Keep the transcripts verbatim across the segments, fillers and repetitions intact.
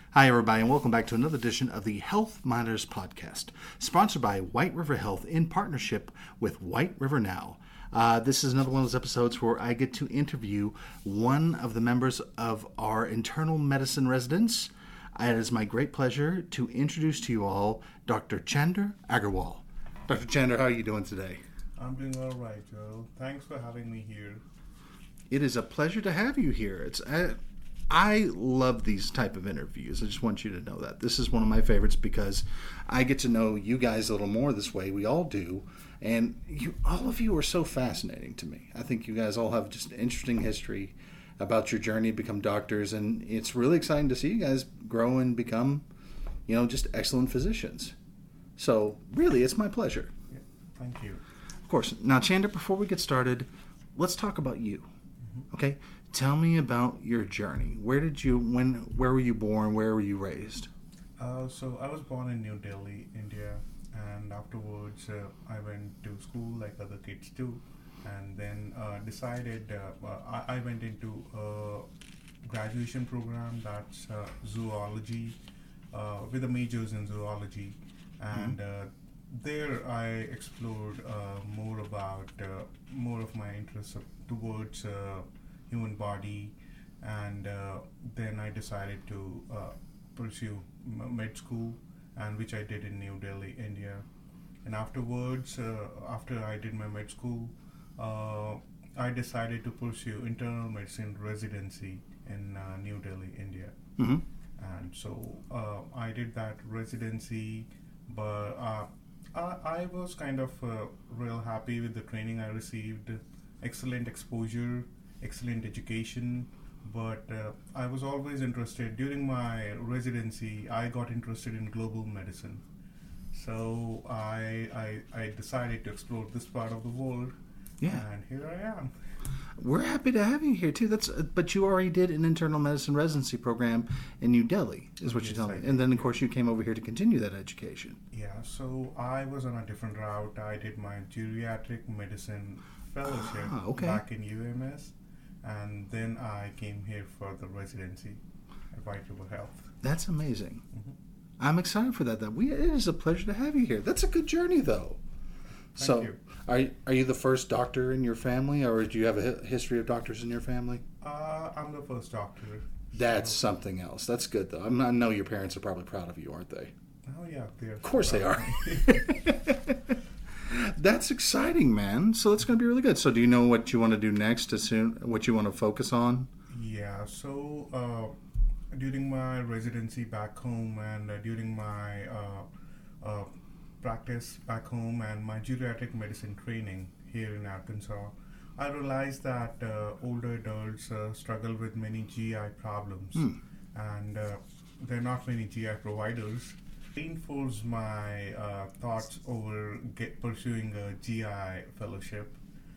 Hi, everybody, and welcome back to another edition of the Health Matters Podcast, sponsored by White River Health in partnership with White River Now. Uh, this is another one of those episodes where I get to interview one of the members of our internal medicine residents. It is my great pleasure to introduce to you all Doctor Chander Agarwal. Doctor Chander, how are you doing today? I'm doing all right, Joe. Thanks for having me here. It is a pleasure to have you here. It's I, I love these type of interviews. I just want you to know that. This is one of my favorites because I get to know you guys a little more this way. We all do. And you, all of you are so fascinating to me. I think you guys all have just an interesting history about your journey to become doctors. And it's really exciting to see you guys grow and become, you know, just excellent physicians. So really, it's my pleasure. Yeah, thank you. Of course. Now, Chander, before we get started, let's talk about you. Mm-hmm. Okay? Tell me about your journey. Where did you, when, where were you born? Where were you raised? Uh, so I was born in New Delhi, India, and afterwards uh, I went to school like other kids do, and then uh, decided uh, uh, I, I went into a graduation program that's uh, zoology, uh, with the majors in zoology, and mm-hmm. uh, there I explored uh, more about uh, more of my interests towards uh, human body, and uh, then I decided to uh, pursue med school, and which I did in New Delhi, India. And afterwards, uh, after I did my med school, uh, I decided to pursue internal medicine residency in uh, New Delhi, India. Mm-hmm. And so uh, I did that residency, but uh, I, I was kind of uh, real happy with the training I received. Excellent exposure, excellent education, but uh, I was always interested. During my residency, I got interested in global medicine. So I, I, I decided to explore this part of the world, yeah. And here I am. We're happy to have you here too. That's uh, but you already did an internal medicine residency program in New Delhi, is what Yes, you're telling I me. And then, of did. course, you came over here to continue that education. Yeah, so I was on a different route. I did my geriatric medicine fellowship Ah, okay. back in U M S, and then I came here for the residency at White River Health. That's amazing. Mm-hmm. I'm excited for that. That we it is a pleasure to have you here. That's a good journey, though. Thank so, you. are are you the first doctor in your family, or do you have a hi- history of doctors in your family? Uh, I'm the first doctor. That's so- something else. That's good, though. I'm, I know your parents are probably proud of you, aren't they? Oh yeah, they are. Of course they are. That's exciting, man. So it's going to be really good. So do you know what you want to do next? As soon, what you want to focus on? Yeah. So uh, during my residency back home, and uh, during my uh, uh, practice back home, and my geriatric medicine training here in Arkansas, I realized that uh, older adults uh, struggle with many G I problems, Hmm. and uh, there are not many G I providers. Reinforced my uh, thoughts over get pursuing a G I fellowship,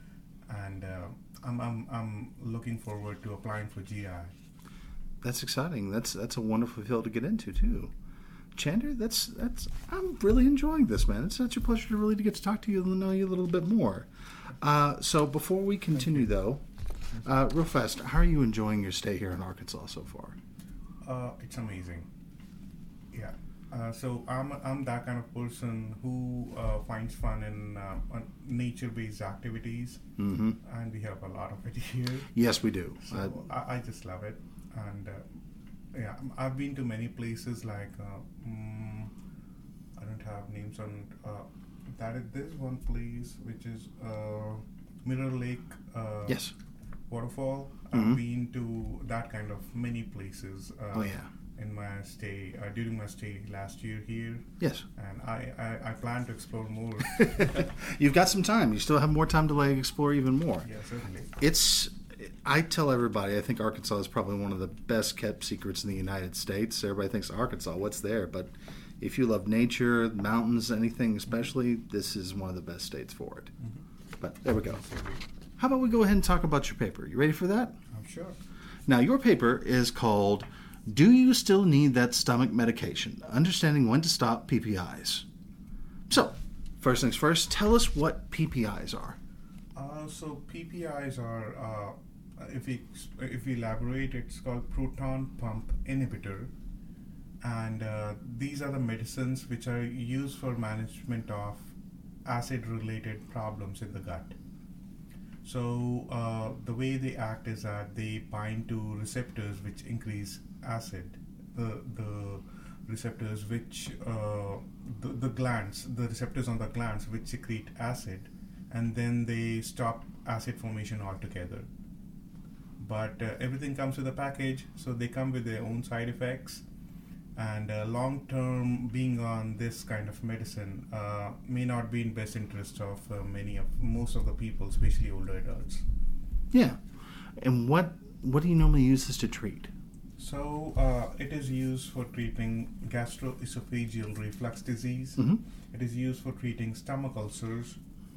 and uh, I'm, I'm I'm looking forward to applying for G I. That's exciting. That's that's a wonderful field to get into too. Chander, that's that's I'm really enjoying this, man. It's such a pleasure to really to get to talk to you and know you a little bit more. Uh, so before we continue, though, uh, real fast, how are you enjoying your stay here in Arkansas so far? Uh, it's amazing. Yeah. Uh, so I'm I'm that kind of person who uh, finds fun in uh, nature-based activities, Mm-hmm. and we have a lot of it here. Yes, we do. So Uh, I, I just love it, and uh, yeah, I've been to many places like uh, mm, I don't have names on uh, that. Is, there's one place which is uh, Mirror Lake. Uh, yes. Waterfall. Mhm. I've been to that kind of many places. Uh, Oh yeah. In my stay, uh, during my stay last year here, Yes. and I, I, I plan to explore more. You've got some time. You still have more time to like explore even more. Yeah, certainly. It's. I tell everybody, I think Arkansas is probably one of the best kept secrets in the United States. Everybody thinks Arkansas, what's there? But if you love nature, mountains, anything especially, this is one of the best states for it. Mm-hmm. But there we go. How about we go ahead and talk about your paper? You ready for that? I'm sure. Now, your paper is called Do You Still Need That Stomach Medication? Understanding When to Stop P P Is. So, first things first, tell us what P P Is are. Uh, so P P Is are, uh, if we if we elaborate, it's called proton pump inhibitor, and uh, these are the medicines which are used for management of acid-related problems in the gut. So uh, the way they act is that they bind to receptors which increase acid. The the receptors which uh, the, the glands, the receptors on the glands which secrete acid, and then they stop acid formation altogether. But uh, everything comes with a package, so they come with their own side effects. And uh, long term being on this kind of medicine uh, may not be in best interest of uh, many of most of the people, especially older adults. Yeah. And what what do you normally use this to treat? So uh, it is used for treating gastroesophageal reflux disease. Mm-hmm. It is used for treating stomach ulcers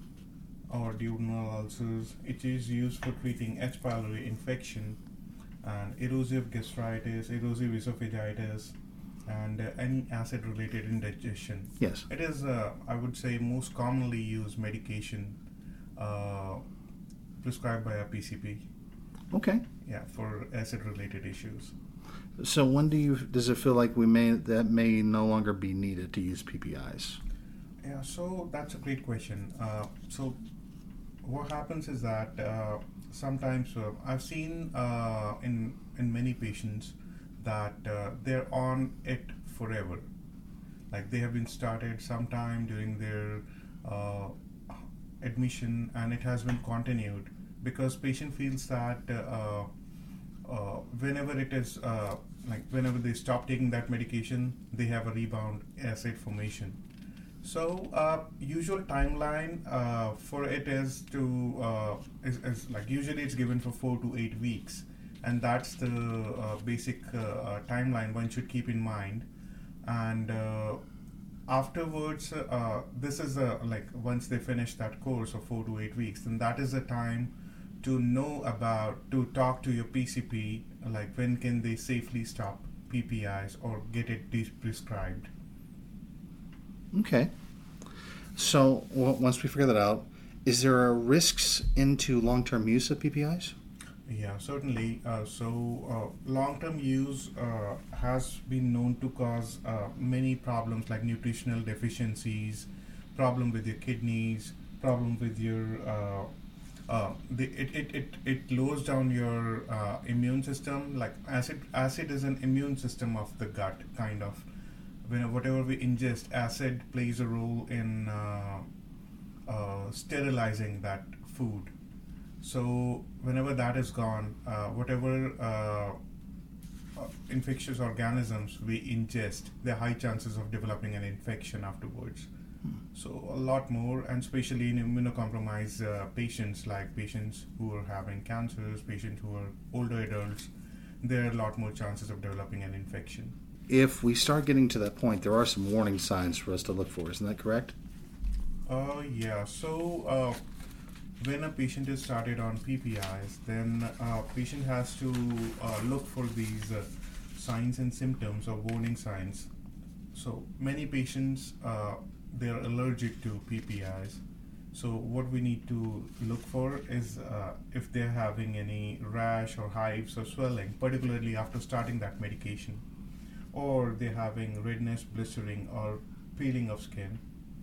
or duodenal ulcers. It is used for treating H. pylori infection and erosive gastritis, erosive esophagitis, and uh, any acid-related indigestion. Yes. It is, uh, I would say, most commonly used medication uh, prescribed by a P C P. Okay. Yeah, for acid-related issues. So when do you does it feel like we may that may no longer be needed to use P P Is? Yeah, so that's a great question. Uh, so what happens is that uh, sometimes uh, I've seen uh, in in many patients that uh, they're on it forever. Like they have been started sometime during their uh, admission, and it has been continued because patient feels that uh, uh, whenever it is uh, like whenever they stop taking that medication, they have a rebound acid formation. So uh, usual timeline uh, for it is to uh, is, is like usually it's given for four to eight weeks, and that's the uh, basic uh, uh, timeline one should keep in mind. And uh, afterwards, uh, this is a, like once they finish that course of four to eight weeks, then that is the time to know about to talk to your P C P, like when can they safely stop P P Is or get it prescribed. Okay. So well, once we figure that out, is there risks into long-term use of P P Is? Yeah, certainly. Uh, so uh, long-term use uh, has been known to cause uh, many problems like nutritional deficiencies, problem with your kidneys, problem with your uh, uh, the, it, it, it, it lowers down your uh, immune system. Like acid acid is an immune system of the gut, kind of. When whatever we ingest, acid plays a role in uh, uh, sterilizing that food. So whenever that is gone, uh, whatever uh, uh, infectious organisms we ingest, there are high chances of developing an infection afterwards. Hmm. So a lot more, and especially in immunocompromised uh, patients, like patients who are having cancers, patients who are older adults, there are a lot more chances of developing an infection. If we start getting to that point, there are some warning signs for us to look for. Isn't that correct? Uh, yeah. So uh, when a patient is started on P P Is, then uh, patient has to uh, look for these uh, signs and symptoms or warning signs. So many patients uh, they're allergic to P P Is. So what we need to look for is uh, if they're having any rash or hives or swelling, particularly after starting that medication, or they're having redness, blistering, or peeling of skin,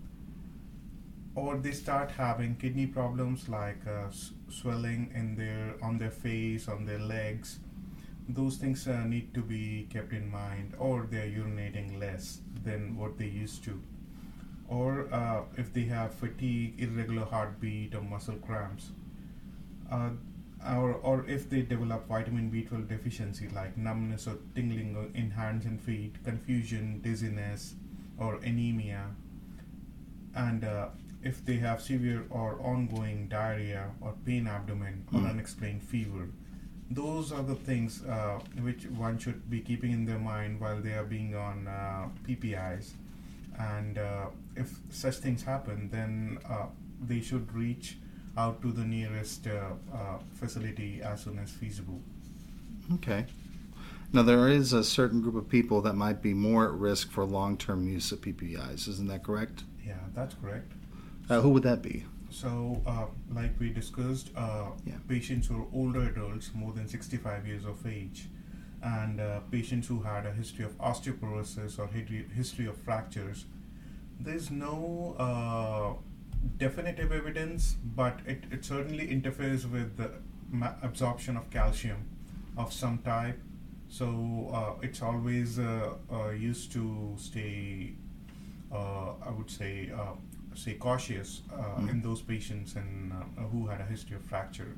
or they start having kidney problems like uh, s- swelling in their on their face, on their legs. Those things uh, need to be kept in mind, or they're urinating less than what they used to, or uh, if they have fatigue, irregular heartbeat, or muscle cramps. Uh, or, or if they develop vitamin B twelve deficiency like numbness or tingling in hands and feet, confusion, dizziness, or anemia, and uh, if they have severe or ongoing diarrhea or pain abdomen or mm. unexplained fever. Those are the things uh, which one should be keeping in their mind while they are being on uh, P P Is. And uh, if such things happen, then uh, they should reach out to the nearest uh, uh, facility as soon as feasible. Okay. Now, there is a certain group of people that might be more at risk for long-term use of P P Is. Isn't that correct? Yeah, that's correct. Uh, who would that be? So, uh, like we discussed, uh, yeah. patients who are older adults, more than sixty-five years of age, and uh, patients who had a history of osteoporosis or hi- history of fractures. There's no uh, definitive evidence, but it, it certainly interferes with the ma- absorption of calcium of some type. So uh, it's always uh, uh, used to stay, uh, I would say, uh, say cautious uh, Mm. in those patients and uh, who had a history of fracture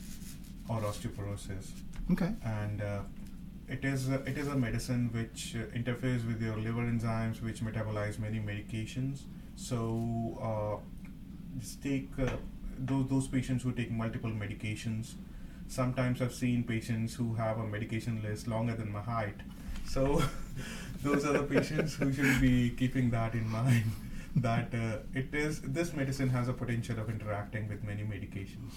or osteoporosis. Okay. And uh, it is a, it is a medicine which uh, interferes with your liver enzymes, which metabolize many medications. So uh, just take uh, those those patients who take multiple medications. Sometimes I've seen patients who have a medication list longer than my height. So those are the patients who should be keeping that in mind. That uh, it is this medicine has a potential of interacting with many medications.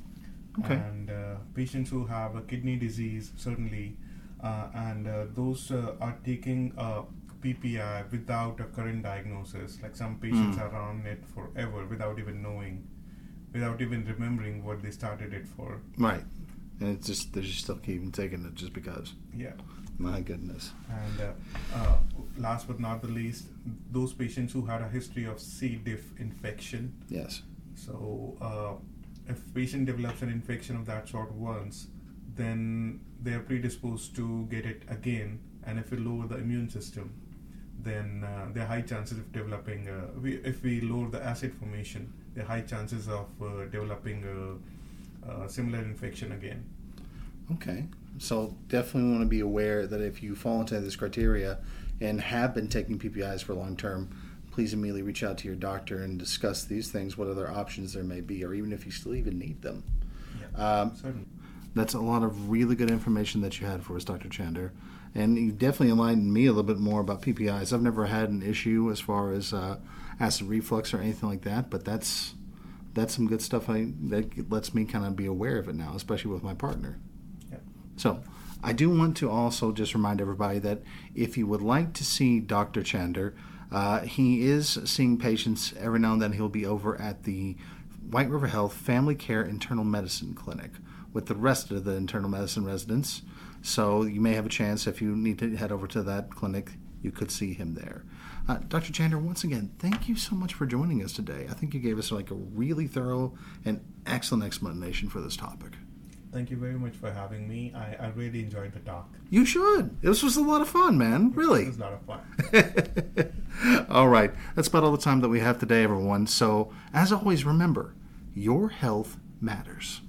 Okay. And uh, patients who have a kidney disease, certainly, uh, and uh, those uh, are taking uh, P P I without a current diagnosis. Like some patients Mm. are on it forever without even knowing, without even remembering what they started it for. Right. And it's just, they're just still keeping taking it just because. Yeah. My goodness. And uh, uh, last but not the least, those patients who had a history of C. diff infection. Yes. So, uh, if patient develops an infection of that sort once, then they are predisposed to get it again. And if we lower the immune system, then uh, there are high chances of developing. Uh, we, if we lower the acid formation, there are high chances of uh, developing a, a similar infection again. Okay. So definitely want to be aware that if you fall into this criteria and have been taking P P Is for long term, please immediately reach out to your doctor and discuss these things, what other options there may be, or even if you still even need them. Yeah, Um, certainly. That's a lot of really good information that you had for us, Doctor Chander. And you definitely enlightened me a little bit more about P P Is. I've never had an issue as far as uh, acid reflux or anything like that, but that's that's some good stuff I, that lets me kind of be aware of it now, especially with my partner. Yeah. So I do want to also just remind everybody that if you would like to see Doctor Chander, uh, he is seeing patients every now and then. He'll be over at the White River Health Family Care Internal Medicine Clinic with the rest of the internal medicine residents. So you may have a chance, if you need to head over to that clinic, you could see him there. Uh, Doctor Chander, once again, thank you so much for joining us today. I think you gave us like a really thorough and excellent explanation for this topic. Thank you very much for having me. I, I really enjoyed the talk. You should. This was a lot of fun, man. Really. It was a lot of fun. All right. That's about all the time that we have today, everyone. So, as always, remember, your health matters.